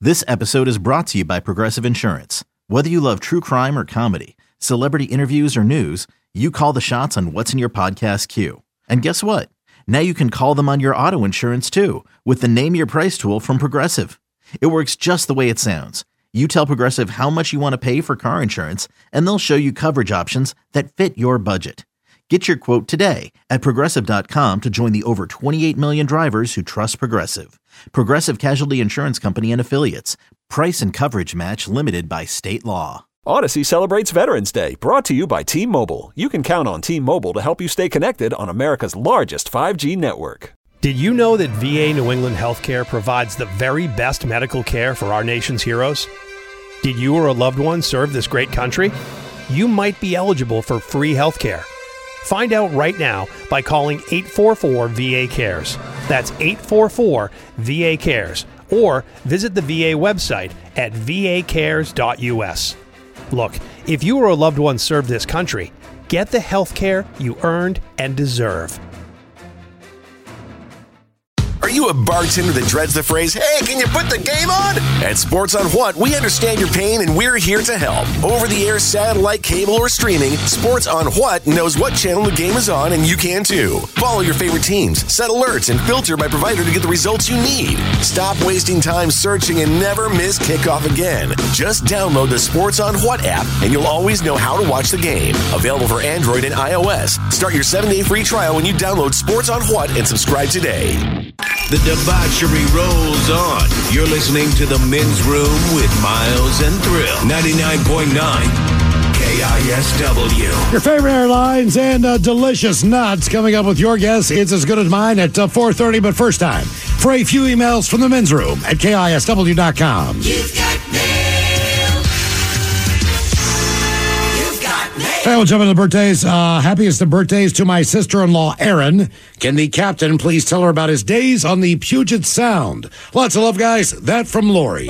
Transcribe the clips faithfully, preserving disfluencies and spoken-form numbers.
This episode is brought to you by Progressive Insurance. Whether you love true crime or comedy, celebrity interviews or news, you call the shots on what's in your podcast queue. And guess what? Now you can call them on your auto insurance too with the Name Your Price tool from Progressive. It works just the way it sounds. You tell Progressive how much you want to pay for car insurance, and they'll show you coverage options that fit your budget. Get your quote today at Progressive dot com to join the over twenty-eight million drivers who trust Progressive. Progressive Casualty Insurance Company and Affiliates. Price and coverage match limited by state law. Odyssey celebrates Veterans Day, brought to you by T-Mobile. You can count on T-Mobile to help you stay connected on America's largest five G network. Did you know that V A New England Healthcare provides the very best medical care for our nation's heroes? Did you or a loved one serve this great country? You might be eligible for free healthcare. Find out right now by calling eight four four V A cares. That's eight four four V A cares. Or visit the V A website at v a cares dot u s. Look, if you or a loved one served this country, get the health care you earned and deserve. Are you a bartender that dreads the phrase, hey, can you put the game on? At Sports on What, we understand your pain and we're here to help. Over-the-air, satellite, cable, or streaming, Sports on What knows what channel the game is on, and you can too. Follow your favorite teams, set alerts, and filter by provider to get the results you need. Stop wasting time searching and never miss kickoff again. Just download the Sports on What app, and you'll always know how to watch the game. Available for Android and iOS. Start your seven-day free trial when you download Sports on What and subscribe today. The debauchery rolls on. You're listening to The Men's Room with Miles and Thrill. ninety-nine point nine K I S W. Your favorite airlines and uh, delicious nuts coming up with your guess. It's as good as mine at uh, four thirty, but first time for a few emails from The Men's Room at K I S W dot com. You've got mail. You've got mail. Hey, we'll jump into the birthdays. Uh, happiest of birthdays to my sister-in-law, Erin. Can the captain please tell her about his days on the Puget Sound? Lots of love, guys. That from Lori.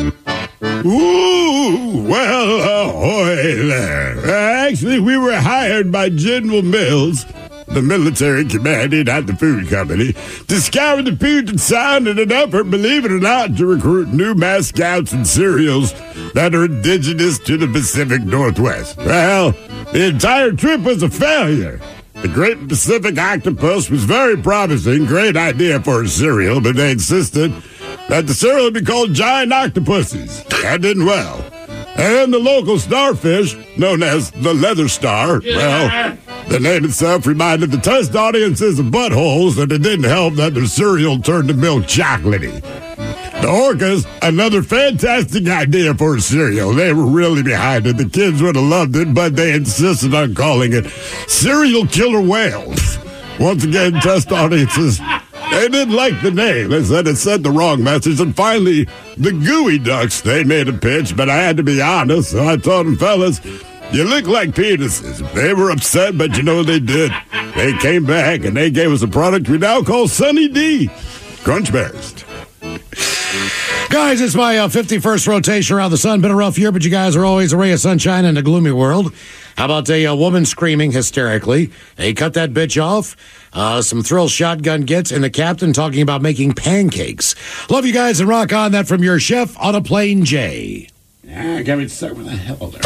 Ooh, well, ahoy there. Actually, we were hired by General Mills, the military commanding at the food company, to scour the Puget Sound in an effort, believe it or not, to recruit new mascots and cereals that are indigenous to the Pacific Northwest. Well, the entire trip was a failure. The Great Pacific Octopus was very promising, great idea for a cereal, but they insisted that the cereal be called Giant Octopuses. That didn't well. And the local starfish, known as the Leather Star, well, the name itself reminded the test audiences of buttholes, and it didn't help that their cereal turned to milk chocolatey. The orcas, another fantastic idea for a cereal. They were really behind it. The kids would have loved it, but they insisted on calling it Cereal Killer Whales. Once again, test audiences, they didn't like the name. They said it sent the wrong message. And finally, the Gooey Ducks, they made a pitch, but I had to be honest, so I told them, fellas, you look like penises. They were upset, but you know what they did? They came back, and they gave us a product we now call Sunny D. Crunch Berries. Guys, it's my uh, fifty-first rotation around the sun. Been a rough year, but you guys are always a ray of sunshine in a gloomy world. How about a, a woman screaming hysterically? Hey, cut that bitch off. Uh, some thrill shotgun gets, and the captain talking about making pancakes. Love you guys, and rock on. That from your chef on a plane, Jay. Ah, got me stuck with a hell there.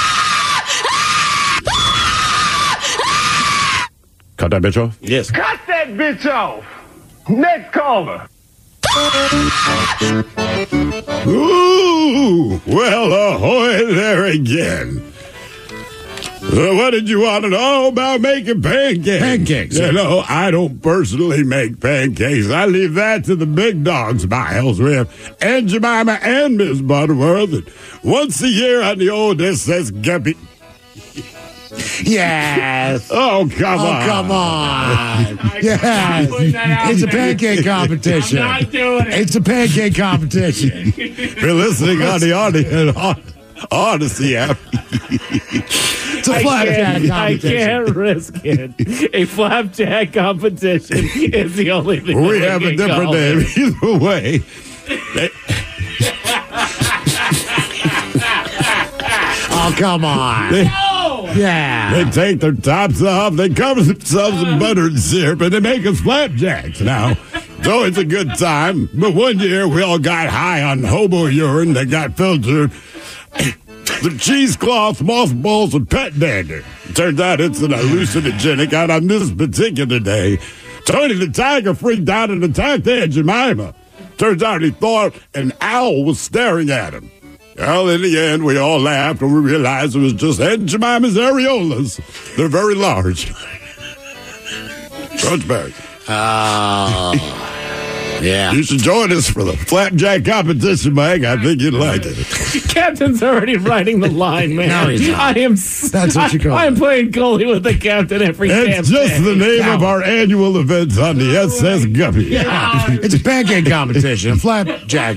Cut that bitch off? Yes. Cut that bitch off. Next caller. Ooh, well, ahoy there again. So what did you want to know about making pancakes? Pancakes. You know, I don't personally make pancakes. I leave that to the big dogs, Miles. We have Aunt Jemima and Miss Butterworth. And once a year on the old S S Guppy. Yes. Oh, come oh, on. Oh, come on. Yes. It's a pancake competition. I'm not doing it. It's a pancake competition. We're listening on the audio, on Odyssey app. It's a flapjack competition. I can't risk it. A flapjack competition is the only thing. We have a different name. Either way. They- oh, come on. They- Yeah. They take their tops off, they cover themselves in butter and syrup, and they make us flapjacks. Now, So it's a good time. But one year we all got high on hobo urine that got filtered. The cheesecloth, mothballs, and pet dander. Turns out it's an hallucinogenic, and on this particular day, Tony the Tiger freaked out and attacked Aunt Jemima. Turns out he thought an owl was staring at him. Well, in the end, we all laughed and we realized it was just Aunt Jemima's areolas. They're very large. Coach Barry. Oh. Yeah. You should join us for the flapjack competition, Mike. I think you'd like it. Captain's already writing the line, man. No, he's not. I am. That's what you call I, it. I'm playing goalie with the captain every damn It's just day. the name of our annual event on the S S Guppy. Yeah. It's a pancake competition, a flapjack.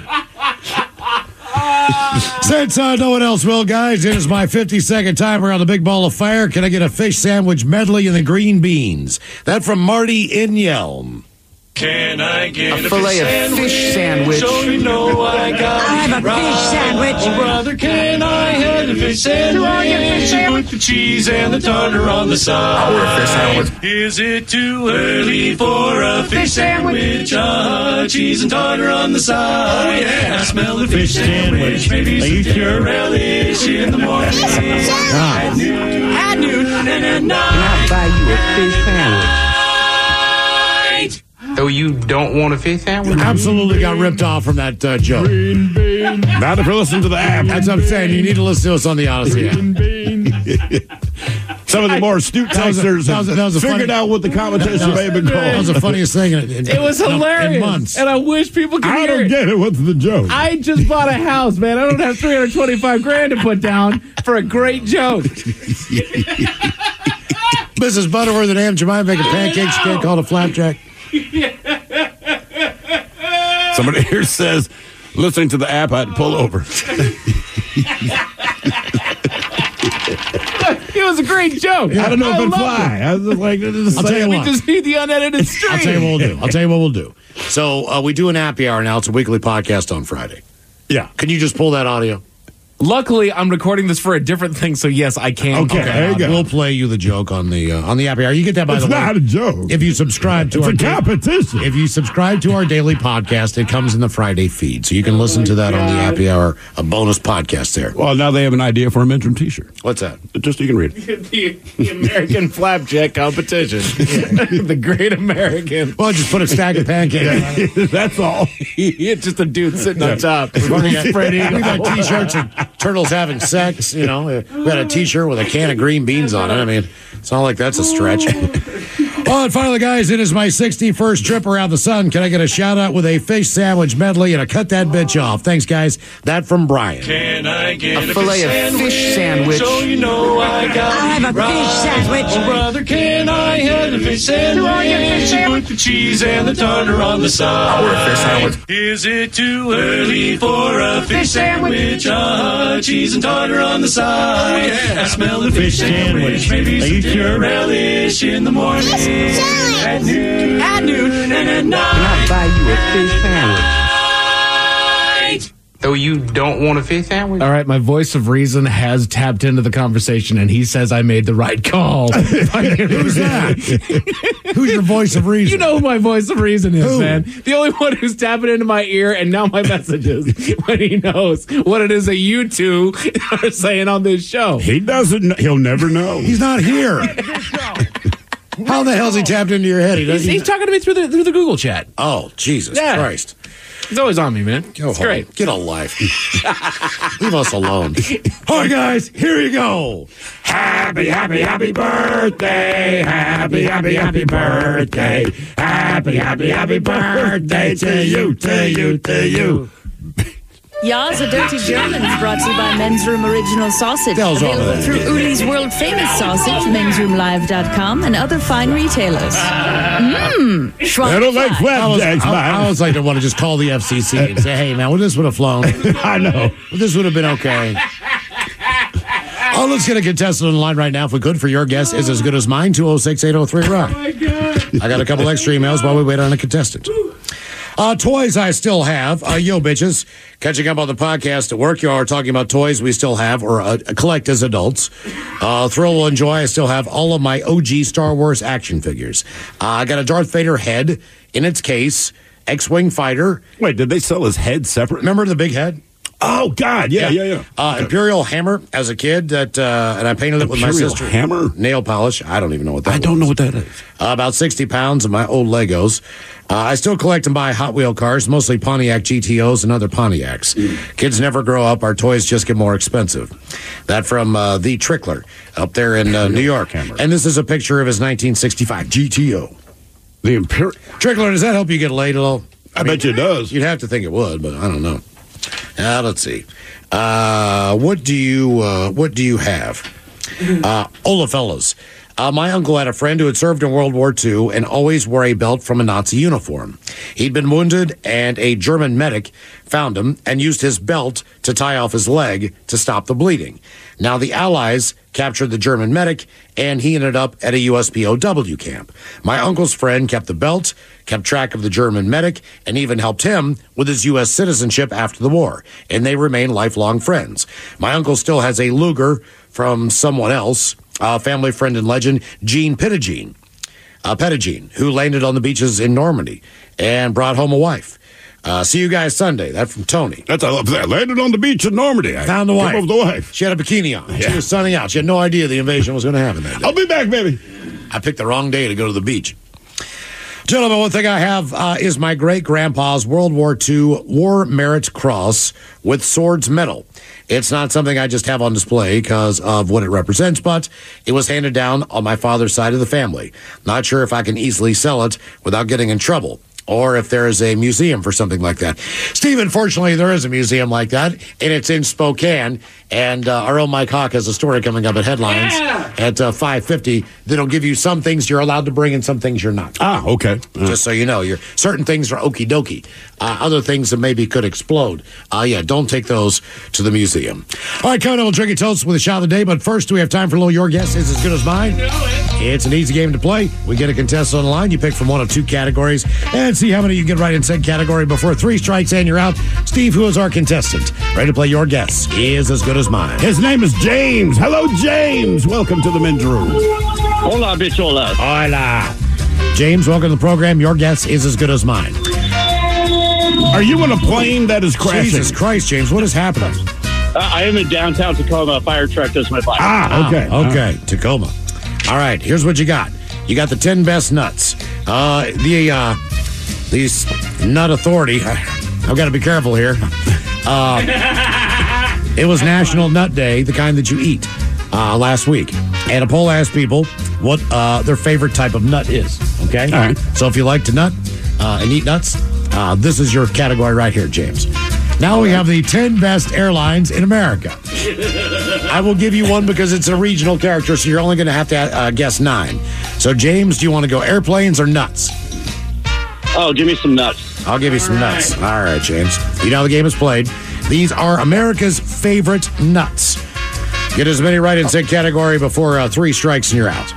Since uh, no one else will, guys, it is my fifty-second timer on the big ball of fire. Can I get a fish sandwich medley and the green beans? That from Marty in Yelm. Can I get A fillet of fish sandwich. So you know I got I have a fish sandwich. Oh, brother, can I have a fish sandwich? I get a fish sandwich? With the cheese and the tartar on the side. I want a fish sandwich. Is it too early for a fish, Fish sandwich? sandwich? Uh, cheese and tartar on the side. Oh, yeah. I smell the fish sandwich. Maybe some tender relish in the morning. At noon, at noon, and at night. I'll buy you a fish sandwich. So you don't want a fish sandwich? Absolutely got ripped off from that uh, joke. Not if you listen to the app. That's what I'm saying. You need to listen to us on the Odyssey app. Some of the more astute That was a- texters that was a- that was a figured funny- out what the competition may have been That was called. the funniest thing in, in, It was in- hilarious, in months. and I wish people could I hear don't it. get it. What's the joke? I just bought a house, man. I don't have three hundred twenty-five grand to put down for a great joke. Missus Butterworth and Aunt Jemima making pancakes. You can't call it a flapjack. Somebody here says, listening to the app, I had to pull over. It was a great joke. I don't know if it'd love fly. I was just like, just I'll tell you We what. just need the unedited stream. I'll tell you what we'll do. I'll tell you what we'll do. So uh, we do an happy hour now. It's a weekly podcast on Friday. yeah. Can you just pull that audio? Luckily, I'm recording this for a different thing, so yes, I can. Okay. There you uh, go. We'll play you the joke on the uh, on the happy hour. You get that by It's the way. not a joke. If you subscribe to It's our a da- competition. if you subscribe to our daily podcast, it comes in the Friday feed, so you can listen to that on the happy hour, a bonus podcast there. Well, now they have an idea for a Mentoring t-shirt. What's that? Just you can read it. the, the American flapjack competition. The Great American. Well, just put a stack of pancakes. That's all. It's just a dude sitting on top. We got, Spread we eagle. got T-shirts and turtles having sex. You know, we got a T-shirt with a can of green beans on it. I mean, it's not like that's a stretch. Oh, and finally, guys, it is my sixty-first trip around the sun. Can I get a shout out with a fish sandwich medley and a cut that bitch off? Thanks, guys. That from Brian. Can I get A a fillet of fish sandwich. So you know I got I have a fish sandwich. Oh, brother, can I have a fish sandwich? I get a fish sandwich? With the cheese and the tartar on the side. I want a fish sandwich. Is it too early for a fish sandwich? Uh, cheese and tartar on the side. Oh, yeah. I smell the fish sandwich. Maybe some tender relish in the morning. At noon, at noon, and at Can night. I buy you a fish sandwich? So you don't want a fish sandwich? All right, my voice of reason has tapped into the conversation, and he says I made the right call. Who's that? Who's your voice of reason? You know who my voice of reason is, Who? man. The only one who's tapping into my ear and now my messages when he knows what it is that you two are saying on this show. He doesn't know. He'll never know. He's not here. How the hell's he tapped into your head? He He's, doesn't. he's talking to me through the through the Google chat. Oh, Jesus Yeah. Christ. He's always on me, man. Go It's home. great. Get a life. Leave us alone. All right, guys, here you go. Happy, happy, happy birthday. Happy, happy, happy birthday. Happy, happy, happy birthday to you, to you, to you. Ya's a Dirty Germans brought to you by Men's Room Original Sausage. The hell's wrong with Available that? through Uli's world famous sausage, mens room live dot com, and other fine retailers. Mmm. I don't like I was, flapjacks, I, I man. was like to want to just call the F C C and say, hey, man, well, this would have flown. I know. Well, this would have been okay. Oh, let's get a contestant on the line right now, if we could, for your guess is as good as mine, two oh six, eight oh three, rock. Oh my God. I got a couple extra emails while we wait on a contestant. Uh, toys I still have. Uh, yo, bitches. Catching up on the podcast at work. You are talking about toys we still have or uh, collect as adults. Uh, Thrill will enjoy. I still have all of my O G Star Wars action figures. Uh, I got a Darth Vader head in its case X-Wing fighter. Wait, did they sell his head separate? Remember the big head? Oh, God. Yeah, yeah, yeah. yeah. Uh, okay. Imperial hammer as a kid, that, uh, and I painted it Imperial with my sister. hammer? Nail polish. I don't even know what that is. I don't know what that is. Uh, about sixty pounds of my old Legos. Uh, I still collect and buy Hot Wheel cars, mostly Pontiac G T Os and other Pontiacs. Mm. Kids never grow up. Our toys just get more expensive. That from uh, the Trickler up there in uh, New York. Hammer. And this is a picture of his nineteen sixty-five G T O. The Imperial... Trickler, does that help you get laid a little? I, I mean, bet you it does. You'd have to think it would, but I don't know. Uh, let's see. Uh, what do you uh, what do you have? Uh, Ola fellas. Uh, my uncle had a friend who had served in World War Two and always wore a belt from a Nazi uniform. He'd been wounded, and a German medic found him and used his belt to tie off his leg to stop the bleeding. Now, the Allies captured the German medic, and he ended up at a U S P O W camp. My uncle's friend kept the belt, kept track of the German medic, and even helped him with his U S citizenship after the war, and they remain lifelong friends. My uncle still has a Luger from someone else, a family friend and legend, Gene Pettigene, uh, Pettigene, who landed on the beaches in Normandy and brought home a wife. Uh, see you guys Sunday. That from Tony. That's I love that. Landed on the beach in Normandy. I Found the wife. Came over the wife. She had a bikini on. Yeah. She was sunning out. She had no idea the invasion was going to happen that day. I'll be back, baby. I picked the wrong day to go to the beach. Gentlemen, one thing I have uh, is my great-grandpa's World War Two War Merit Cross with Swords Medal. It's not something I just have on display because of what it represents, but it was handed down on my father's side of the family. Not sure if I can easily sell it without getting in trouble, or if there is a museum for something like that. Steve, unfortunately, there is a museum like that, and it's in Spokane. And uh, our own Mike Hawk has a story coming up at Headlines yeah. at uh, five fifty that'll give you some things you're allowed to bring and some things you're not. Ah, okay. Uh. Just so you know, you're, certain things are okie dokie. Uh, other things that maybe could explode. Uh, yeah, don't take those to the museum. All right, coming up, we'll drink a toast with a shot of the day. But first, do we have time for a little Your Guess Is As Good As Mine? It's an easy game to play. We get a contestant on the line. You pick from one of two categories and see how many you get right in said category before three strikes and you're out. Steve, who is our contestant? Ready to play Your Guess Is As Good As Mine. His name is James. Hello, James. Welcome to the men's room. Hola, bichola. Hola. James, welcome to the program. Your guess is as good as mine. Are you on a plane that is crashing? Jesus Christ, James, what is happening? Uh, I am in downtown Tacoma. A fire truck just went by. Ah, okay. Ah, okay, uh, Tacoma. All right, here's what you got. You got the ten best nuts. Uh, the uh, these nut authority. I've got to be careful here. Uh, it was National Nut Day, the kind that you eat, uh, last week. And a poll asked people what uh, their favorite type of nut is. Okay? All right. So if you like to nut uh, and eat nuts, uh, this is your category right here, James. Now we have the ten best airlines in America. I will give you one because it's a regional character, so you're only going to have to uh, guess nine. So, James, do you want to go airplanes or nuts? Oh, give me some nuts. I'll give you some nuts. All right, James. You know how the game is played. These are America's favorite nuts. Get as many right in said category before uh, three strikes and you're out.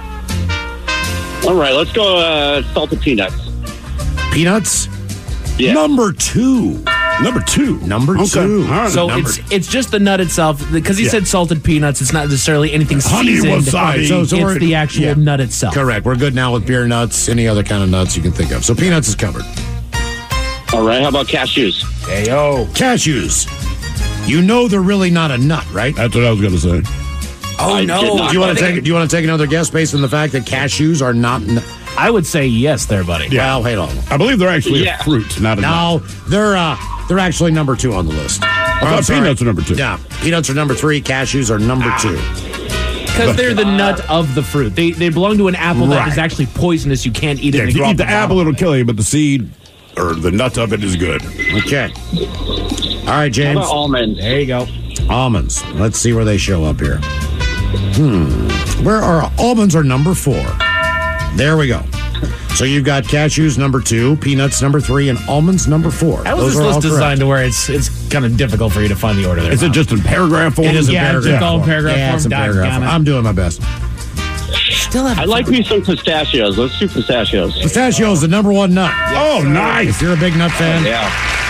All right, let's go uh, salted peanuts. Peanuts? Yeah. Number two. Number two. Number okay. two. Right. So Number it's it's just the nut itself, because he yeah. said salted peanuts. It's not necessarily anything Honey seasoned. wasabi. So, so it's the actual yeah. nut itself. Correct. We're good now with beer nuts, any other kind of nuts you can think of. So peanuts is covered. All right, how about cashews? Hey, yo. Cashews. You know they're really not a nut, right? That's what I was going to say. Oh, I no. Do you want to take? Do you want to take another guess based on the fact that cashews are not? N- I would say yes, there, buddy. Well, hold on. I believe they're actually Yeah. a fruit, not a No, nut. they're uh, they're actually number two on the list. I thought peanuts are number two. Yeah, peanuts are number three. Cashews are number Ah. two. Because they're the nut of the fruit. They they belong to an apple that Right. is actually poisonous. You can't eat it. Yeah, and if they you grow eat the up in apple, it'll kill you, but the seed or the nut of it is good. Okay. All right, How James. about almonds? There you go. Almonds. Let's see where they show up here. Hmm. Where are almonds? Are number four. There we go. So you've got cashews number two, peanuts number three, and almonds number four. How was Those this are all list correct. designed to where it's it's kind of difficult for you to find the order there? Is it just in paragraph form? It is in Yeah, paragraph just all in form. paragraph yeah, form. it's in Doggone paragraph it. form. I'm doing my best. Still have I like me some pistachios. Let's do pistachios. Pistachio is the number one nut. Oh, nice. If you're a big nut fan, Yeah.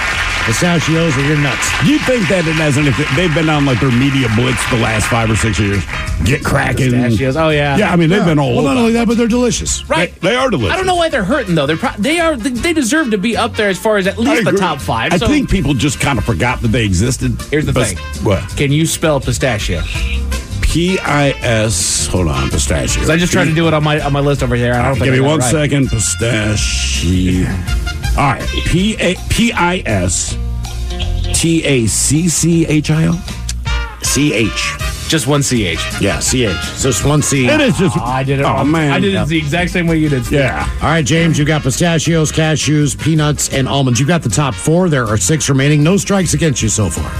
Pistachios are your nuts. Do you think that it has anything? They've been on like their media blitz the last five or six years. Get cracking. Pistachios. Oh yeah. Yeah, I mean they've Yeah. been all Well, over. not only that, but they're delicious. Right. They, they are delicious. I don't know why they're hurting though. They're pro- they are they deserve to be up there as far as at I least the agree. top five. I so think people just kind of forgot that they existed. Here's the But- thing. What? Can you spell pistachio? P I S. Hold on, pistachio. Because I just tried to do it on my on my list over here. I don't think Give I me got it one right. second. Pistachio. All right. P A P I S T A C C H I O. C H. Just one C H. Yeah, C H. So it's one C. It is just. Oh, I did it. Oh wrong. man. I did Yep. it the exact same way you did. Steve. Yeah. All right, James, you got pistachios, cashews, peanuts, and almonds. You got the top four. There are six remaining. No strikes against you so far.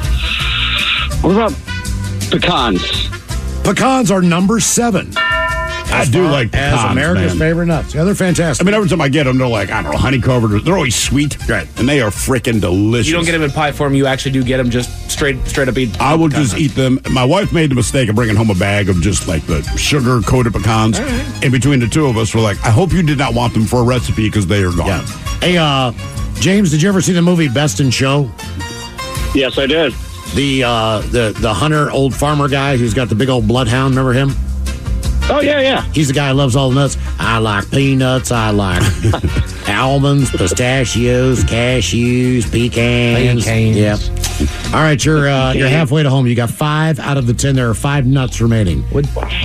What about pecans? Pecans are number seven. I do like as pecans, America's man. favorite nuts. Yeah, they're fantastic. I mean, every time I get them, they're like, I don't know, honey covered. They're always sweet. Right. And they are freaking delicious. You don't get them in pie form. You actually do get them just straight straight up eat. I will just pecan eat them. My wife made the mistake of bringing home a bag of just like the sugar coated pecans. And between the two of us, we're like, I hope you did not want them for a recipe because they are gone. Yeah. Hey, uh, James, did you ever see the movie Best in Show? Yes, I did. The uh, the the hunter, old farmer guy who's got the big old bloodhound. Remember him? Oh, yeah, yeah. He's the guy who loves all the nuts. I like peanuts. I like almonds, pistachios, cashews, pecans. Pecans. Yep. All right, you're uh, you're halfway to home. You got five out of the ten. There are five nuts remaining. What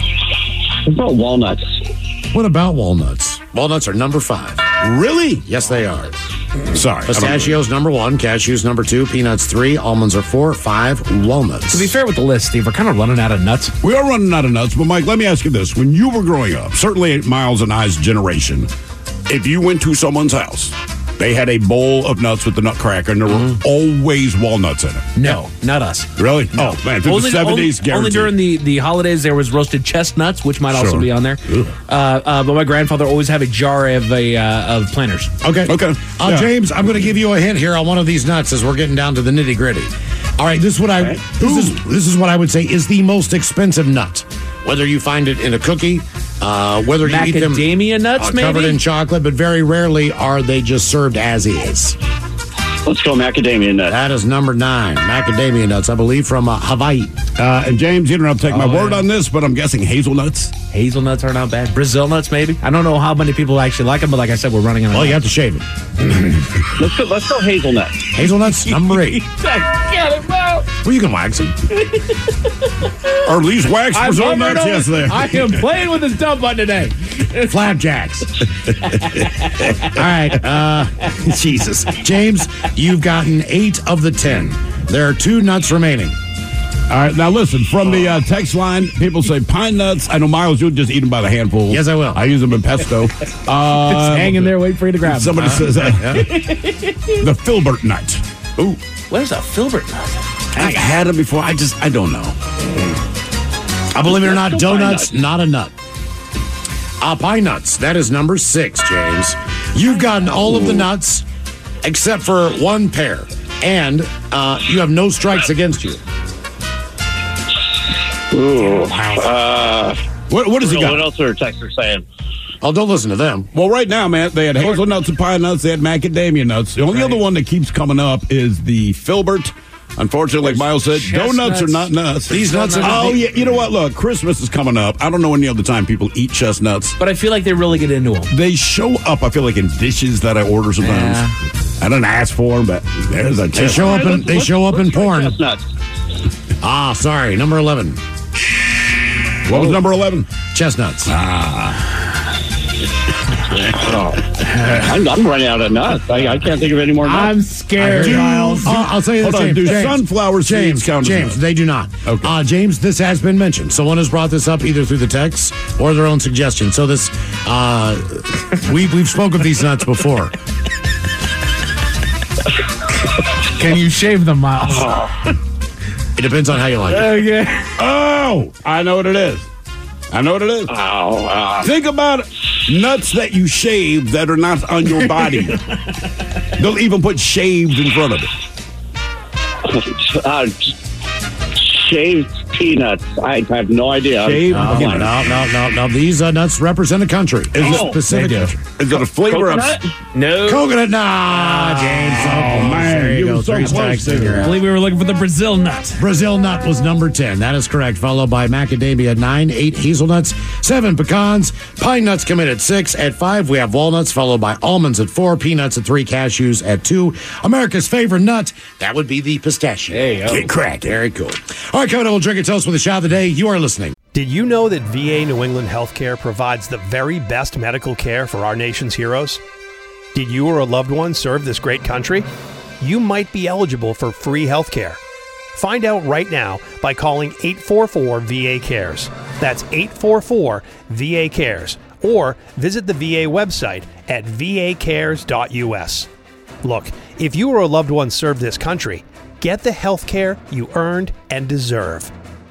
about walnuts? What about walnuts? Walnuts are number five. Really? Yes, they are. Sorry. I don't know. Pistachios number one, cashews number two, peanuts three, almonds are four, five, walnuts. To be fair with the list, Steve, we're kind of running out of nuts. We are running out of nuts, but Mike, let me ask you this. When you were growing up, certainly Miles and I's generation, if you went to someone's house, they had a bowl of nuts with the nutcracker, and there were always walnuts in it. No, not us. Really? Oh, man. Through the seventies, only, only during the, the holidays, there was roasted chestnuts, which might also Sure. be on there. Uh, uh, but my grandfather always had a jar of a uh, of planters. Okay. Okay. Uh, Yeah. James, I'm going to give you a hint here on one of these nuts as we're getting down to the nitty gritty. All right, this is what I this is this is what I would say is the most expensive nut. Whether you find it in a cookie, uh, whether you eat them Macadamia nuts, uh, covered maybe? in chocolate, but very rarely are they just served as is. Let's go macadamia nuts. That is number nine, macadamia nuts, I believe, from uh, Hawaii. Uh, and James, you don't have to take my Oh, word yeah. on this, but I'm guessing hazelnuts. Hazelnuts are not bad. Brazil nuts, maybe. I don't know how many people actually like them, but like I said, we're running out of Well, you have nuts. to shave it. Let's go. Let's go hazelnuts. Hazelnuts, number eight. Get it, bro. Well, you can wax them. Or at least wax I'm Brazil over nuts. it. Yes, there. I am playing with this dumb button today. Flapjacks. All right. Uh, Jesus. James, you've gotten eight of the ten. There are two nuts remaining. All right, now listen, from the uh, text line, people say pine nuts. I know, Miles, you'll just eat them by the handful. Yes, I will. I use them in pesto. It's Uh, hanging there waiting for you to grab Somebody them. says uh, the filbert nut. Ooh, What is a filbert nut? I had them before. I just, I don't know. I believe it or not, Let's go pine donuts, nuts. not a nut. Uh, pine nuts. That is number six, James. You've gotten all of the nuts except for one pair. And uh, you have no strikes against you. Ooh. Uh, What, what does he what got? else are texters saying? Oh, don't listen to them. Well, right now, man, they had hazelnuts and pine nuts. They had macadamia nuts. The only other one that keeps coming up is the filbert. Unfortunately, like Miles said, donuts are not nuts. These nuts are- Oh, yeah. You know what? Look, Christmas is coming up. I don't know any other time people eat chestnuts. But I feel like they really get into them. They show up, I feel like, in dishes that I order sometimes. Yeah. I don't ask for them, but there's a They chestnut. show up in they show up in porn. Chestnuts. Ah, sorry, number eleven. What was number eleven? Chestnuts. Oh. I'm, I'm running out of nuts. I, I can't think of any more nuts. I'm scared, Do- Miles. Uh, I'll tell you this, Hold on, James. do James, sunflower seeds James, count as James, nuts? they do not. Okay. Uh, James, this has been mentioned. Someone has brought this up either through the text or their own suggestion. So this, uh, we, we've spoke of these nuts before. Can you shave them, Miles? It depends on how you like it. Okay. Oh, I know what it is. I know what it is. Oh, uh, Think about nuts that you shave that are not on your body. They'll even put shaved in front of it. uh, shaved peanuts. I have no idea. Shaved No, peanuts. no, no, no, no. These uh, nuts represent a country. Is Oh, a specific they do. country. Is it a flavor Coconut? of... No. Coconut? Nah, James. Oh, man. There you You go. go. so Three close strikes there. and you're I out. believe we were looking for the Brazil nut. Brazil nut was number ten. That is correct. Followed by macadamia at nine, eight hazelnuts, seven pecans. Pine nuts come in at six. At five, we have walnuts, followed by almonds at four, peanuts at three, cashews at two. America's favorite nut, that would be the pistachio. There you go. Get cracked. Very cool. All right, coming up, we'll drink a toast with the shot of the day. You are listening. Did you know that V A New England Healthcare provides the very best medical care for our nation's heroes? Did you or a loved one serve this great country? You might be eligible for free health care. Find out right now by calling eight four four V A cares. That's eight four four V A cares. Or visit the V A website at v a cares dot u s. Look, if you or a loved one served this country, get the health care you earned and deserve.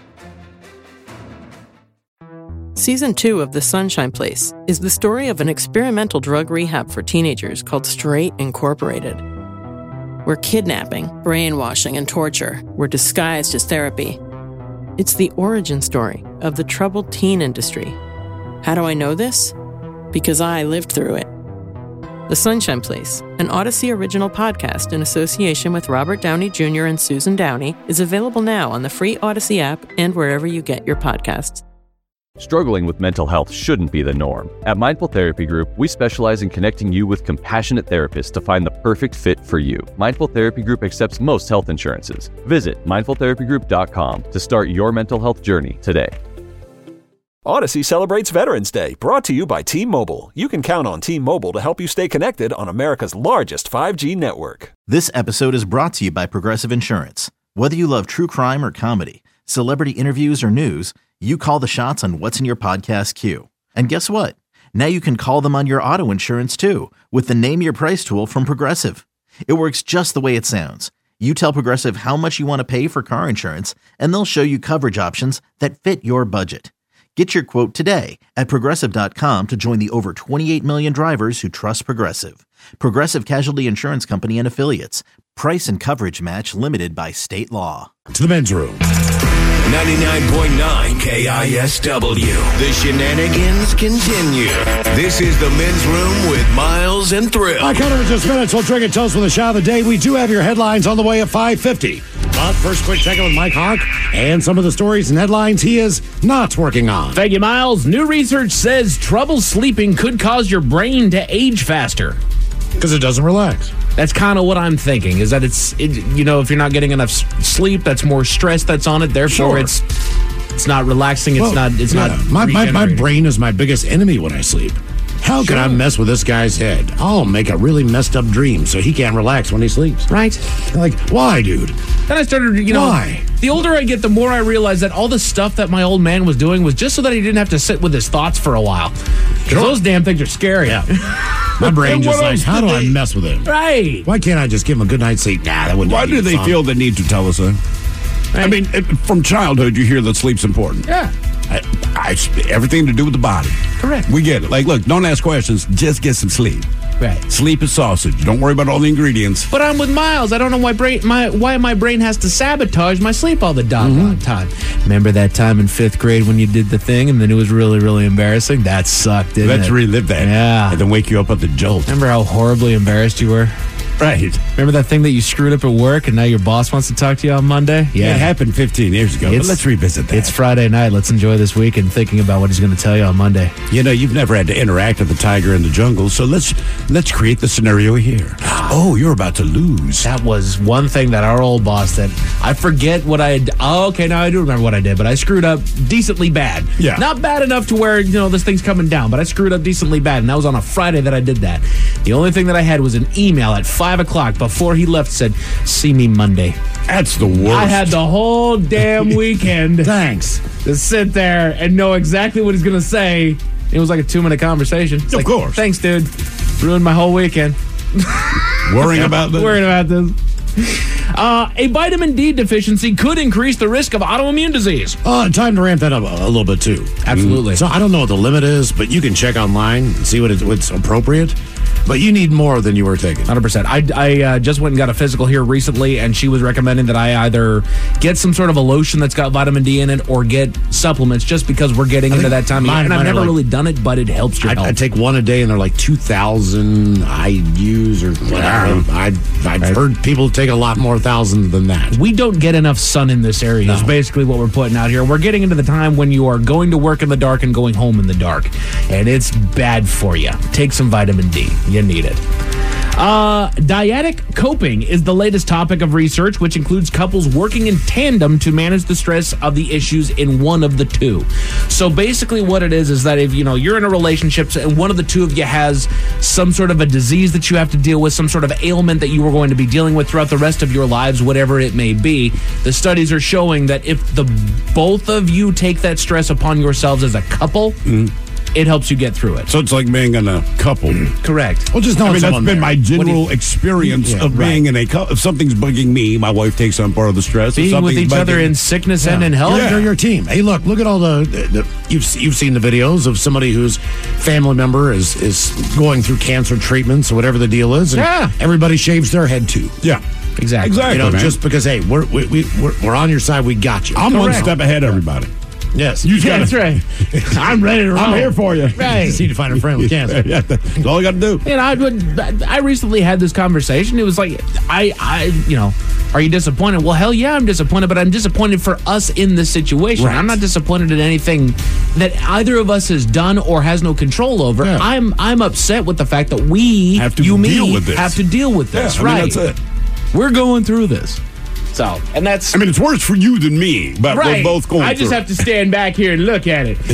Season two of The Sunshine Place is the story of an experimental drug rehab for teenagers called Straight Incorporated, where kidnapping, brainwashing, and torture were disguised as therapy. It's the origin story of the troubled teen industry. How do I know this? Because I lived through it. The Sunshine Place, an Odyssey original podcast in association with Robert Downey Junior and Susan Downey, is available now on the free Odyssey app and wherever you get your podcasts. Struggling with mental health shouldn't be the norm. At Mindful Therapy Group, we specialize in connecting you with compassionate therapists to find the perfect fit for you. Mindful Therapy Group accepts most health insurances. Visit mindful therapy group dot com to start your mental health journey today. Odyssey celebrates Veterans Day, brought to you by T-Mobile. You can count on T-Mobile to help you stay connected on America's largest five G network. This episode is brought to you by Progressive Insurance. Whether you love true crime or comedy, celebrity interviews or news, you call the shots on what's in your podcast queue. And guess what? Now you can call them on your auto insurance too with the Name Your Price tool from Progressive. It works just the way it sounds. You tell Progressive how much you want to pay for car insurance, and they'll show you coverage options that fit your budget. Get your quote today at progressive dot com to join the over twenty-eight million drivers who trust Progressive. Progressive Casualty Insurance Company and Affiliates. Price and coverage match limited by state law. To the men's room. ninety-nine point nine K I S W. The shenanigans continue. This is the men's room with Miles and Thrill. All right, coming up in just minutes, we'll drink a toast with the shot of the day. We do have your headlines on the way at five fifty. But first, quick check-in with Mike Hawk and some of the stories and headlines he is not working on. Thank you, Miles. New research says trouble sleeping could cause your brain to age faster. Because it doesn't relax. That's kind of what I'm thinking, is that it's, it, you know, if you're not getting enough s- sleep, that's more stress that's on it. Therefore, Sure. it's it's not relaxing. It's Well, not, it's yeah, not my, my, my regenerating. brain is my biggest enemy when I sleep. How can I mess with this guy's head? I'll make a really messed up dream so he can't relax when he sleeps. Right. Like, why, dude? Then I started, you know, Why? the older I get, the more I realize that all the stuff that my old man was doing was just so that he didn't have to sit with his thoughts for a while. Because Sure. those damn things are scary. Yeah. My brain And just what like, else how did do I they- mess with him? Right. Why can't I just give him a good night's sleep? Nah, that wouldn't Why be do they fun. feel the need to tell us that? I mean, it, from childhood, you hear that sleep's important. Yeah. I, I, everything to do with the body. Correct. We get it. Like, look, don't ask questions. Just get some sleep. Right. Sleep is sausage. Don't worry about all the ingredients. But I'm with Miles. I don't know why brain my why my brain has to sabotage my sleep all the doggone time. Remember that time in fifth grade when you did the thing and then it was really, really embarrassing? That sucked, didn't Let's it? relive that. Yeah. And then wake you up at the jolt. Remember how horribly embarrassed you were? Right. Remember that thing that you screwed up at work and now your boss wants to talk to you on Monday? It happened fifteen years ago, but It's- let's revisit that. It's Friday night. Let's enjoy this weekend thinking about what he's going to tell you on Monday. You know, you've never had to interact with the tiger in the jungle, so let's let's create the scenario here. Oh, you're about to lose. That was one thing that our old boss that I forget what I did. Oh, okay, now I do remember what I did, but I screwed up decently bad. Yeah. Not bad enough to where, you know, this thing's coming down, but I screwed up decently bad, and that was on a Friday that I did that. The only thing that I had was an email at five o'clock before he left said, see me Monday. That's the worst. I had the whole damn weekend Thanks. to sit there and know exactly what he's going to say. It was like a two-minute conversation. It's Of like, course. Thanks, dude. Ruined my whole weekend. worrying about the Worrying about this. Uh, a vitamin D deficiency could increase the risk of autoimmune disease. Uh, time to ramp that up a, a little bit, too. Absolutely. So I don't know what the limit is, but you can check online and see what it, what's appropriate. But you need more than you were taking. one hundred percent. I, I uh, just went and got a physical here recently, and she was recommending that I either get some sort of a lotion that's got vitamin D in it or get supplements just because we're getting I into think that time of year. mine- And I've mine are never like- really done it, but it helps your I, health. I take one a day, and they're like two thousand I U's or whatever. I, I've heard people take a lot more thousand than that. We don't get enough sun in this area is No. basically what we're putting out here. We're getting into the time when you are going to work in the dark and going home in the dark. And it's bad for you. Take some vitamin D. You need it. Uh, dyadic coping is the latest topic of research, which includes couples working in tandem to manage the stress of the issues in one of the two. So basically what it is is that if, you know, you're in a relationship and one of the two of you has some sort of a disease that you have to deal with, some sort of ailment that you are going to be dealing with throughout the rest of your lives, whatever it may be, the studies are showing that if the both of you take that stress upon yourselves as a couple, it helps you get through it. So it's like being in a couple. Correct. Well, just I knowing mean, that's someone been there. my general you- experience Yeah, of right. being in a couple. If something's bugging me, my wife takes on part of the stress. If Being with something's each other bugging- in sickness and Yeah. in health. They're, they're your team. Hey, look, look at all the, the, the you've you've seen the videos of somebody whose family member is is going through cancer treatments or whatever the deal is, and Yeah. everybody shaves their head too. Yeah. Exactly. Exactly. You know, man. just because hey, we're we, we we're, we're on your side, we got you. I'm one Correct. step ahead of everybody. Yes, You just Yeah, gotta- that's right. I'm ready to roll. I'm here for you. Right. just need to find a friend with cancer. Yeah, that's all you got to do. You know, I, would, I recently had this conversation. It was like, I, I, you know, are you disappointed? Well, hell yeah, I'm disappointed, but I'm disappointed for us in this situation. Right. I'm not disappointed in anything that either of us has done or has no control over. Yeah. I'm, I'm upset with the fact that we, Have to you, deal me, with this. have to deal with this. Yeah, I mean, right. that's it. We're going through this. So, and that's I mean, it's worse for you than me, but right. we're both going I just through have to stand back here and look at it.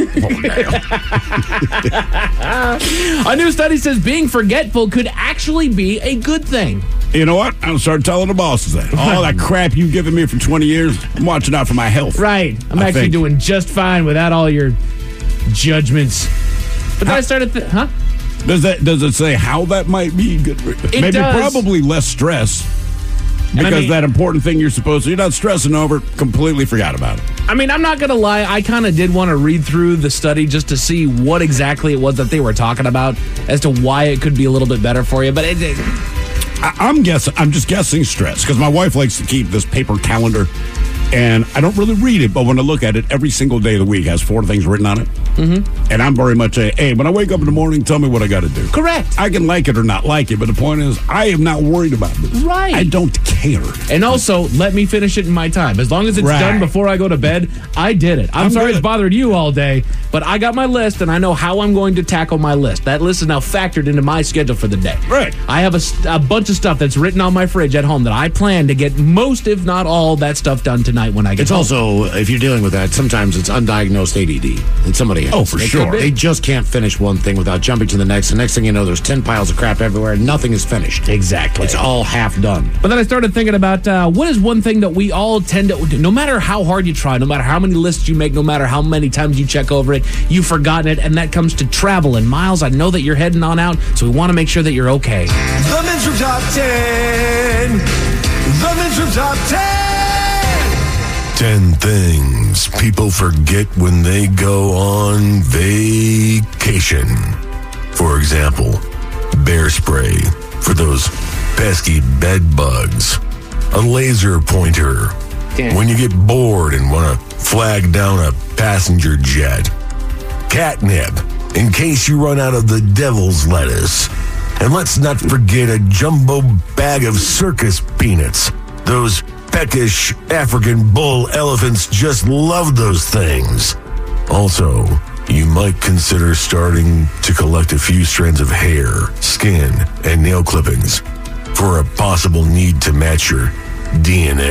A new study says being forgetful could actually be a good thing. it. You know what? I'm going to start telling the bosses that. All that crap you've given me for twenty years, I'm watching out for my health. Right. I'm I actually think. doing just fine without all your judgments. But then I started, th- huh? Does that does it say how that might be good? Maybe does. probably less stress. And I Because mean- that important thing you're supposed to, you're not stressing over, completely forgot about it. I mean, I'm not going to lie. I kind of did want to read through the study just to see what exactly it was that they were talking about as to why it could be a little bit better for you. But it, it I, I'm guessing, I'm just guessing stress because my wife likes to keep this paper calendar, and I don't really read it, but when I look at it, every single day of the week has four things written on it. Mm-hmm. And I'm very much a, hey, when I wake up in the morning, tell me what I got to do. correct. I can like it or not like it, but the point is, I am not worried about this. Right. I don't care. And also, let me finish it in my time. As long as it's Right. done before I go to bed, I did it. I'm, I'm sorry good. it's bothered you all day, but I got my list and I know how I'm going to tackle my list. That list is now factored into my schedule for the day. Right. I have a, s- a bunch of stuff that's written on my fridge at home that I plan to get most, if not all, that stuff done tonight when I get It's home. also, if you're dealing with that, sometimes it's undiagnosed A D D that somebody has. Oh, for It sure. could be. They just can't finish one thing without jumping to the next. The next thing you know, there's ten piles of crap everywhere and nothing is finished. Exactly. It's all half done. But then I started thinking about uh, what is one thing that we all tend to do. No matter how hard you try, no matter how many lists you make, no matter how many times you check over it, you've forgotten it, and that comes to travel. And Miles, I know that you're heading on out, so we want to make sure that you're okay. The Men's Room Top ten. The Men's Room Top ten. Ten things people forget when they go on vacation. For example, bear spray for those pesky bed bugs. A laser pointer Damn. when you get bored and want to flag down a passenger jet. Catnip in case you run out of the devil's lettuce. And let's not forget a jumbo bag of circus peanuts. Those peckish African bull elephants just love those things. Also, you might consider starting to collect a few strands of hair, skin, and nail clippings for a possible need to match your D N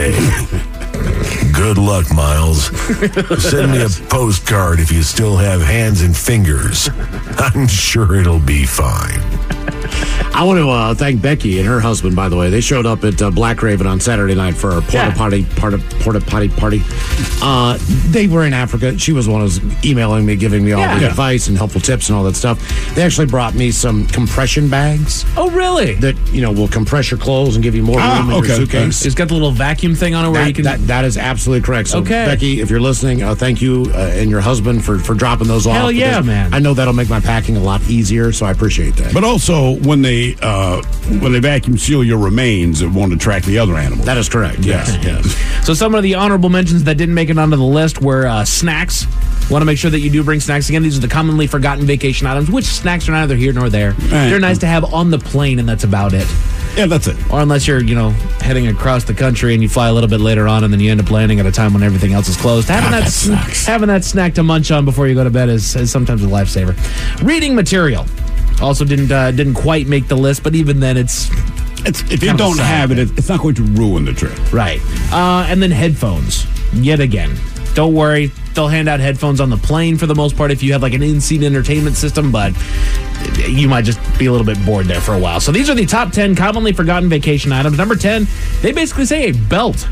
A. Good luck, Miles. Send me a postcard if you still have hands and fingers. I'm sure it'll be fine. I want to uh, thank Becky and her husband, by the way. They showed up at uh, Black Raven on Saturday night for a porta Yeah. potty, porta, porta potty party. Uh, they were in Africa. She was the one who was emailing me, giving me all Yeah. the Yeah. advice and helpful tips and all that stuff. They actually brought me some compression bags Oh, really? that, you know, will compress your clothes and give you more room Ah, in okay. your suitcase. It's got the little vacuum thing on it where That, you can. that, that is absolutely correct. So, Okay. Becky, if you're listening, uh, thank you uh, and your husband for, for dropping those off. Hell yeah, because man. I know that'll make my packing a lot easier, so I appreciate that. But also, So when they uh, when they vacuum seal your remains, it won't attract the other animals. That is correct. Yes, yes. So some of the honorable mentions that didn't make it onto the list were uh, snacks. Want to make sure that you do bring snacks. Again, these are the commonly forgotten vacation items, which snacks are neither here nor there. Right. They're nice to have on the plane, and that's about it. Yeah, that's it. Or unless you're, you know, heading across the country and you fly a little bit later on and then you end up landing at a time when everything else is closed. Having, God, that, that sucks. having that snack to munch on before you go to bed is, is sometimes a lifesaver. Reading material also didn't uh, didn't quite make the list, but even then it's... It's, if you don't have it, it's not going to ruin the trip. Right. Uh, and then headphones, yet again. Don't worry, they'll hand out headphones on the plane for the most part if you have like an in-seat entertainment system, but you might just be a little bit bored there for a while. So these are the top ten commonly forgotten vacation items. Number ten, they basically say a belt.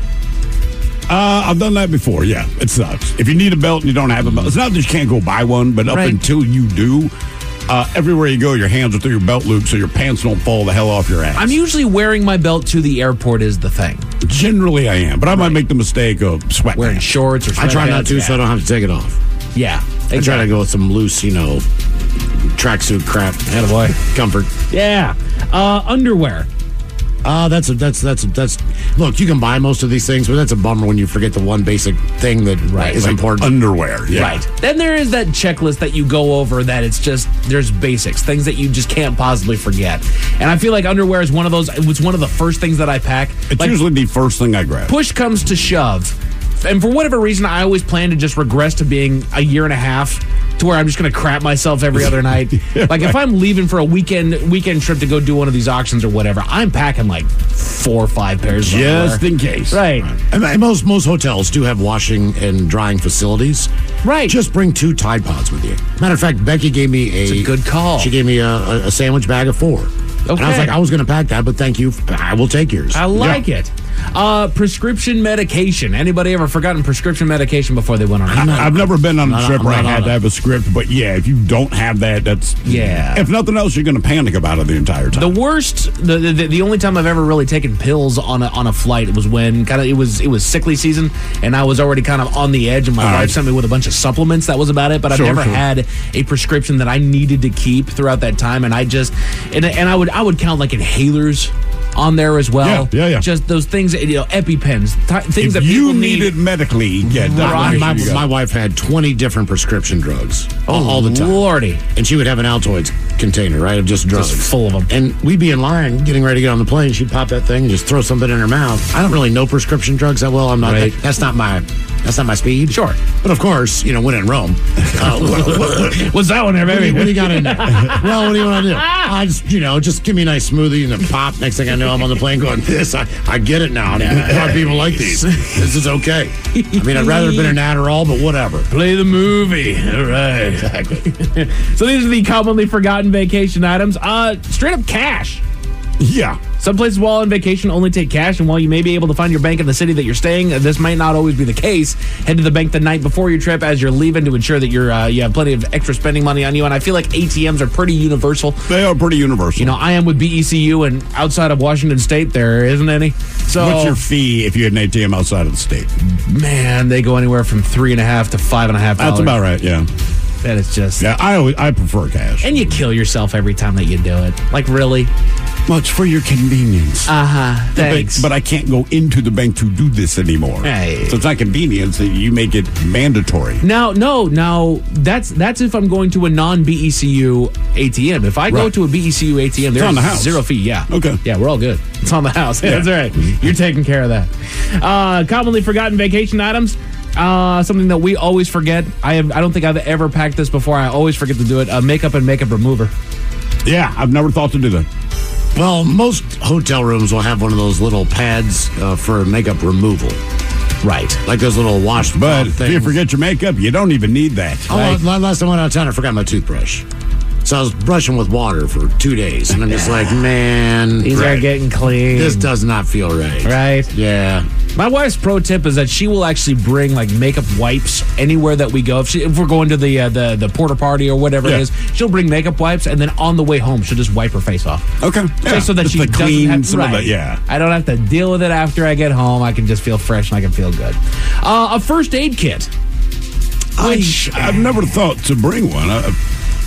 Uh, I've done that before, yeah. It sucks. If you need a belt and you don't have a belt, it's not that you can't go buy one, but up Right. until you do, uh, everywhere you go, your hands are through your belt loop so your pants don't fall the hell off your ass. I'm usually wearing my belt to the airport is the thing. Generally, I am, but I might make the mistake of sweatpants. Wearing shorts or I try not sweatpants, to, yeah. so I don't have to take it off. Yeah. I try to go with some loose, you know, tracksuit crap. Attaboy. Comfort. Yeah. Uh, underwear. Uh, that's a, that's that's that's. Look, you can buy most of these things, but that's a bummer when you forget the one basic thing that Right. is Like important. underwear, yeah. Right. Then there is that checklist that you go over that it's just, there's basics, things that you just can't possibly forget. And I feel like underwear is one of those, it was one of the first things that I pack. It's Like, usually the first thing I grab. push comes to shove. And for whatever reason, I always plan to just regress to being a year and a half to where I'm just going to crap myself every other night. Like if I'm leaving for a weekend weekend trip to go do one of these auctions or whatever, I'm packing like four or five pairs of Just underwear. in case. Right. And and most most hotels do have washing and drying facilities. Right. Just bring two Tide Pods with you. Matter of fact, Becky gave me a, It's a good call. She gave me a, a, a sandwich bag of four. And I was Okay. like, I was going to pack that, but thank you. I will take yours. I like it. Uh, prescription medication. Anybody ever forgotten prescription medication before they went on a trip? I've never been on a Not- trip I'm where I not had on to it. have a script, but yeah, if you don't have that, that's Yeah. If nothing else, you're going to panic about it the entire time. The worst, the, the the only time I've ever really taken pills on a, on a flight was when kind of it was it was sickly season, and I was already kind of on the edge, and my All wife right. sent me with a bunch of supplements. That was about it. But I've Sure, never sure. had a prescription that I needed to keep throughout that time, and I just and and I would I would count like inhalers on there as well. Yeah, yeah, yeah. Just those things, you know, EpiPens, t- things if that you people need it medically, yeah, My, definitely my, make sure you my got it. wife had twenty different prescription drugs all, Oh, all the time. Lordy. And she would have an Altoids container, right, of just drugs. Just full of them. And we'd be in line getting ready to get on the plane. She'd pop that thing and just throw something in her mouth. I don't really know prescription drugs that well. I'm not. Right. That, that's not my. That's not my speed. Sure. But of course, you know, when in Rome. Uh, what, what, what, What's that one there, what, do baby? you, what do you got in there? Well, what do you want to do? I just, you know, just give me a nice smoothie and then pop. Next thing I know, I'm on the plane going, this, I, I get it now. Why people like these. This is okay. I mean, I'd rather have been an Adderall, but whatever. Play the movie. All right. Exactly. So these are the commonly forgotten vacation items. Uh, straight up cash. Yeah. Some places while on vacation only take cash, and while you may be able to find your bank in the city that you're staying, this might not always be the case. Head to the bank the night before your trip as you're leaving to ensure that you're uh, you have plenty of extra spending money on you. And I feel like A T Ms are pretty universal. They are pretty universal. You know, I am with B E C U, and outside of Washington State, there isn't any. So, What's your fee if you had an A T M outside of the state? man, they go anywhere from three and a half to five and a half dollars. That's about right, yeah. That is just. Yeah, I always I prefer cash. And you kill yourself every time that you do it. Like, really? Well, it's for your convenience. Uh huh. The bank- Thanks. but I can't go into the bank to do this anymore. Hey. So it's not convenience that you make it mandatory. Now, no, now that's that's if I'm going to a non B E C U A T M. If I go Right. to a B E C U A T M, It's there's on the house. zero fee. Yeah. Okay. Yeah, we're all good. It's on the house. Yeah, Yeah. that's all right. You're taking care of that. Uh, commonly forgotten vacation items. Uh, something that we always forget. I have. I don't think I've ever packed this before. I always forget to do it. Uh, makeup and makeup remover. Yeah, I've never thought to do that. Well, most hotel rooms will have one of those little pads uh, for makeup removal. Right. Like those little wash But things. if you forget your makeup, you don't even need that. Oh, well, last time I went out of town, I forgot my toothbrush. So I was brushing with water for two days, and I'm just like, man, These right. are getting clean. This does not feel right. Right? Yeah. My wife's pro tip is that she will actually bring like makeup wipes anywhere that we go. If, she, if we're going to the uh, the the porta party or whatever Yeah. it is, she'll bring makeup wipes, and then on the way home, she'll just wipe her face off. Okay. Yeah. Just so that Just she to doesn't clean have some of right. the- yeah. I don't have to deal with it after I get home. I can just feel fresh and I can feel good. Uh, a first aid kit. I, Which I've never thought to bring one. I,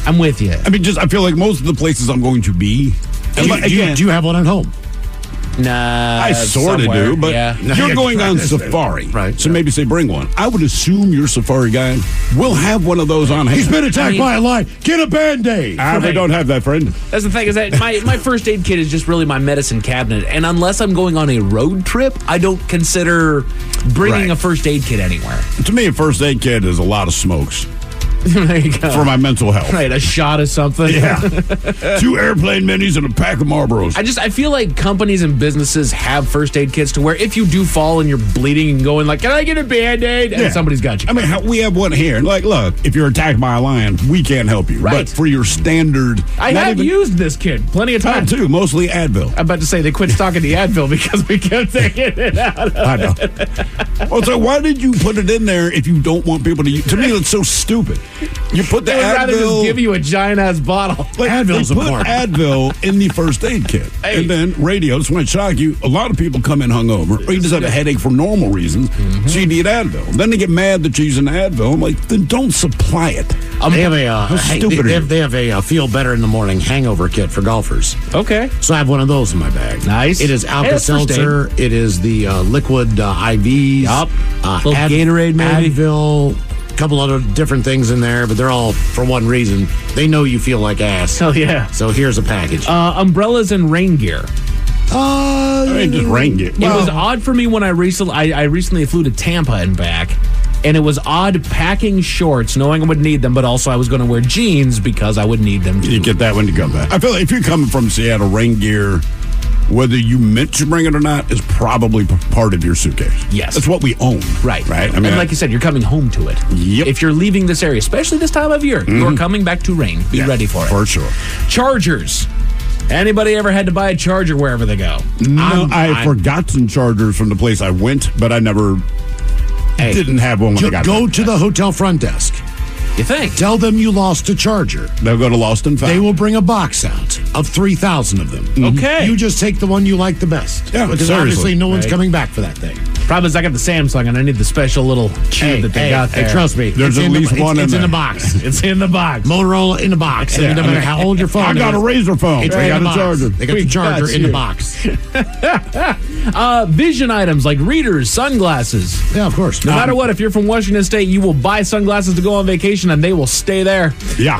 I'm with you. I mean, just I feel like most of the places I'm going to be. Do you, do you, do you have one at home? Nah, I sort of do, but yeah. you're going on safari, right? So maybe say bring one. I would assume your safari guy will have one of those on hand. He's been attacked I mean, by a lion. Get a Band-Aid. Ah, they don't have that, friend. That's the thing is that my, my first aid kit is just really my medicine cabinet, and unless I'm going on a road trip, I don't consider bringing Right. a first aid kit anywhere. To me, a first aid kit is a lot of smokes. There you go. For my mental health. Right, a shot of something. Yeah. Two airplane minis and a pack of Marlboros. I just, I feel like companies and businesses have first aid kits to where if you do fall and you're bleeding and going like, can I get a Band-Aid? And Yeah. somebody's got you. I mean, how, we have one here. Like, look, if you're attacked by a lion, we can't help you. Right. But for your standard... I not have even- used this kit plenty of I times. too, mostly Advil. I'm about to say they quit stocking the Advil because we kept taking it out of I know. Well, so why did you put it in there if you don't want people to use? To me, it's so stupid. You put the They would rather just Advil. give you a giant ass bottle. Like, Advil's they put important. Advil in the first aid kit. Hey. And then radio. This might shock you. A lot of people come in hungover, or you just have a headache for normal reasons, Mm-hmm. so you need Advil. Then they get mad that you're using Advil. I'm like, then don't supply it. They have a uh, How hey, stupid they, are they you? have, they have a uh, feel better in the morning hangover kit for golfers. Okay. So I have one of those in my bag. Nice. It is Hey, that's first Alka-Seltzer. It is the uh, liquid uh, I Vs. Yup. Uh, Little Gatorade, maybe. Advil. A couple other different things in there, but they're all for one reason. They know you feel like ass. Hell yeah. So here's a package. Uh, umbrellas and rain gear. Uh, I mean, just rain gear. It was odd for me when I recently I, I recently flew to Tampa and back, and it was odd packing shorts, knowing I would need them, but also I was going to wear jeans because I would need them. You get that when you come back. I feel like if you're coming from Seattle, rain gear, whether you meant to bring it or not, is probably p- part of your suitcase. Yes. That's what we own. Right. Right. I and mean, like you said, you're coming home to it. Yep. If you're leaving this area, especially this time of year, you're coming back to rain. Be yeah, ready for it. For sure. Chargers. Anybody ever had to buy a charger wherever they go? No, I'm- I I'm- forgot some chargers from the place I went, but I never Hey, didn't have one when ju- I got go there. to the hotel front desk. You think? Tell them you lost a charger. They'll go to Lost and Found. They will bring a box out of three thousand of them. Okay. You just take the one you like the best. Yeah, because seriously. obviously no one's Right. coming back for that thing. Problem is I got the Samsung and I need the special little tube Hey, that they hey, got hey, there. trust me. There's it's at in least the, one it's, in it's in the there. box. It's in the box. Motorola in the box. Yeah, I mean, no I matter mean, how old your phone I is. got a razor phone. It's I right got in the a box. charger. They got We the charger got in the you. box. Uh, vision items like readers, sunglasses. Yeah, of course. No matter what, if you're from Washington State, you will buy sunglasses to go on vacation and they will stay there. Yeah.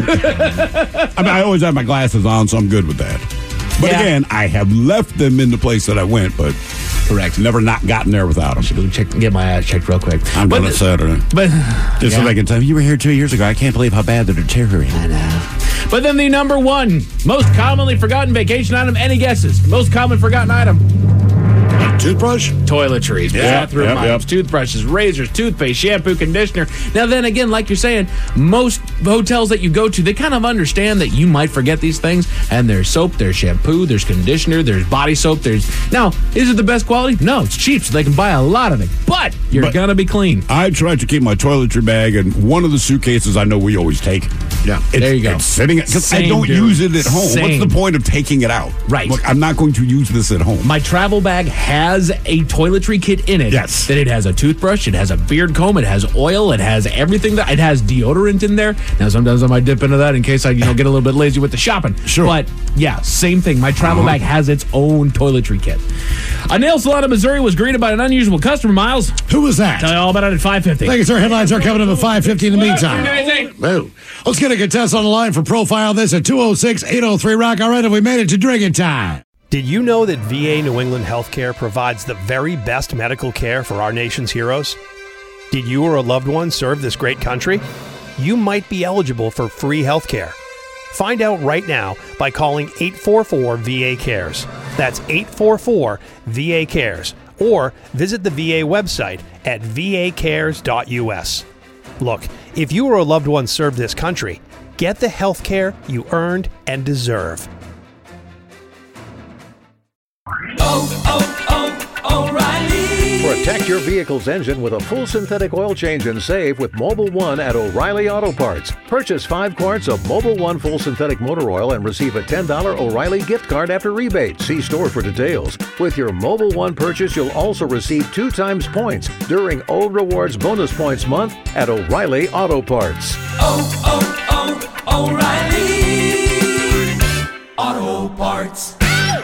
I mean, I always have my glasses on, so I'm good with that. But Yeah. again, I have left them in the place that I went, but Correct. never not gotten there without them. Should go check, get my eyes checked real quick. I'm But going to Saturday. But Just so yeah. they can tell you were here two years ago. I can't believe how bad they're deteriorating. I know. But then the number one most commonly forgotten vacation item. Any guesses? Most common forgotten item. Toothbrush? Toiletries, Yeah, bathroom yep, items, yep. toothbrushes, razors, toothpaste, shampoo, conditioner. Now then again, like you're saying, most hotels that you go to, they kind of understand that you might forget these things. And there's soap, there's shampoo, there's conditioner, there's body soap. There's now, is it the best quality? No, it's cheap, so they can buy a lot of it. But you're But- gonna be clean. I try to keep my toiletry bag in one of the suitcases I know we always take. Yeah. It's, There you go. It's sitting because I Same, don't dude. use it at home. Same. What's the point of taking it out? Right. Look, I'm not going to use this at home. My travel bag has a toiletry kit in it. Yes. That it has a toothbrush, it has a beard comb, it has oil, it has everything that it has deodorant in there. Now sometimes I might dip into that in case I, you know, get a little bit lazy with the shopping. Sure. But yeah, same thing. My travel Uh-huh. bag has its own toiletry kit. A nail salon in Missouri was greeted by an unusual customer, Miles. Who was that? Tell you all about it at five fifty. Thank you, sir. Headlines are coming up at five fifty in the meantime. Amazing. Whoa. Let's get a contestant on the line for Profile This at two oh six, eight oh three, rock. All right, have we made it to drinking time? Did you know that V A New England Healthcare provides the very best medical care for our nation's heroes? Did you or a loved one serve this great country? You might be eligible for free healthcare. Find out right now by calling eight four four V A Cares. That's eight four four V A Cares. Or visit the V A website at v a cares dot u s. Look, if you or a loved one served this country, get the health care you earned and deserve. Protect your vehicle's engine with a full synthetic oil change and save with Mobile One at O'Reilly Auto Parts. Purchase five quarts of Mobile One full synthetic motor oil and receive a ten dollars O'Reilly gift card after rebate. See store for details. With your Mobile One purchase, you'll also receive two times points during O Rewards Bonus Points Month at O'Reilly Auto Parts. Oh, oh, oh, O'Reilly. Auto Parts.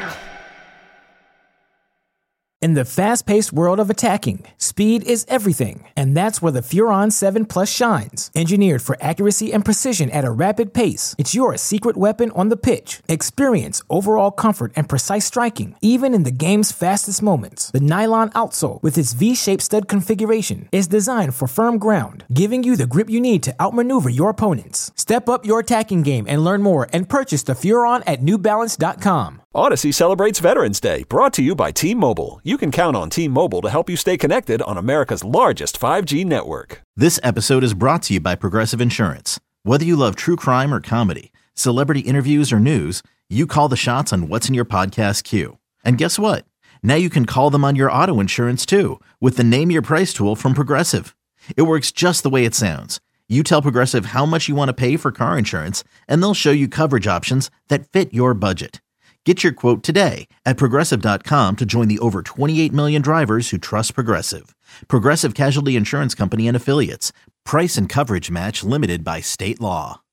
In the fast-paced world of attacking, speed is everything, and that's where the Furon seven Plus shines. Engineered for accuracy and precision at a rapid pace, it's your secret weapon on the pitch. Experience overall comfort and precise striking, even in the game's fastest moments. The nylon outsole, with its V-shaped stud configuration, is designed for firm ground, giving you the grip you need to outmaneuver your opponents. Step up your attacking game and learn more and purchase the Furon at New Balance dot com. Odyssey celebrates Veterans Day, brought to you by T-Mobile. You can count on T-Mobile to help you stay connected on America's largest five G network. This episode is brought to you by Progressive Insurance. Whether you love true crime or comedy, celebrity interviews or news, you call the shots on what's in your podcast queue. And guess what? Now you can call them on your auto insurance too, with the Name Your Price tool from Progressive. It works just the way it sounds. You tell Progressive how much you want to pay for car insurance, and they'll show you coverage options that fit your budget. Get your quote today at Progressive dot com to join the over twenty-eight million drivers who trust Progressive. Progressive Casualty Insurance Company and Affiliates. Price and coverage match limited by state law.